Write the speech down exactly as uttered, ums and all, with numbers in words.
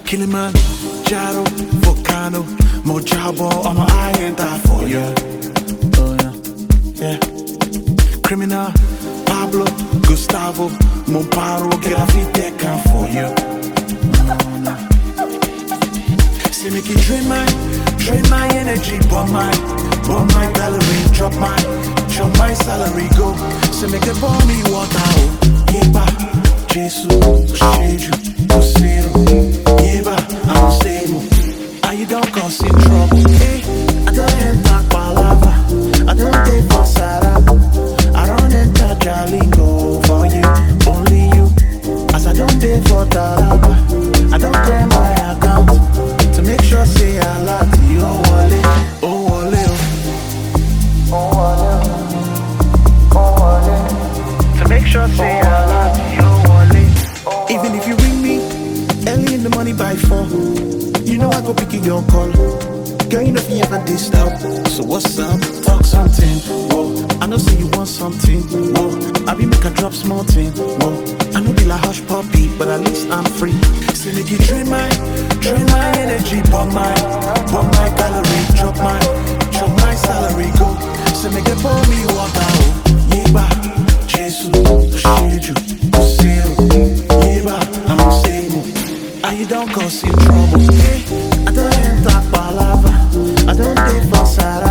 Kilimanjaro, volcano, Mojabo, on my eye and die for you. Oh yeah, yeah. Criminal, Pablo, Gustavo, Montparo, get a feet that can for you. Oh, no. See me keep drain my, drain my energy, but my, but my gallery, drop my, drop my salary, go. See me get pour me water, oh, yeba, Jesus, shade you. Yeba, I'm stable. I you don't cause in trouble. Hey, I don't enter palava. I don't take for Sarah. I don't enter Jalingo for you, only you. As I don't take for Taraba. I don't clear my account to make sure say I like you. Oh wallet, oh wallet, oh wallet, oh wallet. To make sure say I like you. Oh wallet. Even if you ring me early in the morning by four, you know I go pick your call. Girl, you know if you ever diss out. So what's up? Talk something. Whoa, I know say you want something. Whoa, I be make a drop small thing. Whoa, I know be like hush puppy, but at least I'm free. Say make you drain my, drain my energy, but my, but my calorie, drop my, drop my salary, go. Say make it pour me water, oh, yeba, Jesus, shade you, zero, yeba, I'm stable. I you don't cause in trouble. Hey, I don't enter palava. I don't take for Sarah.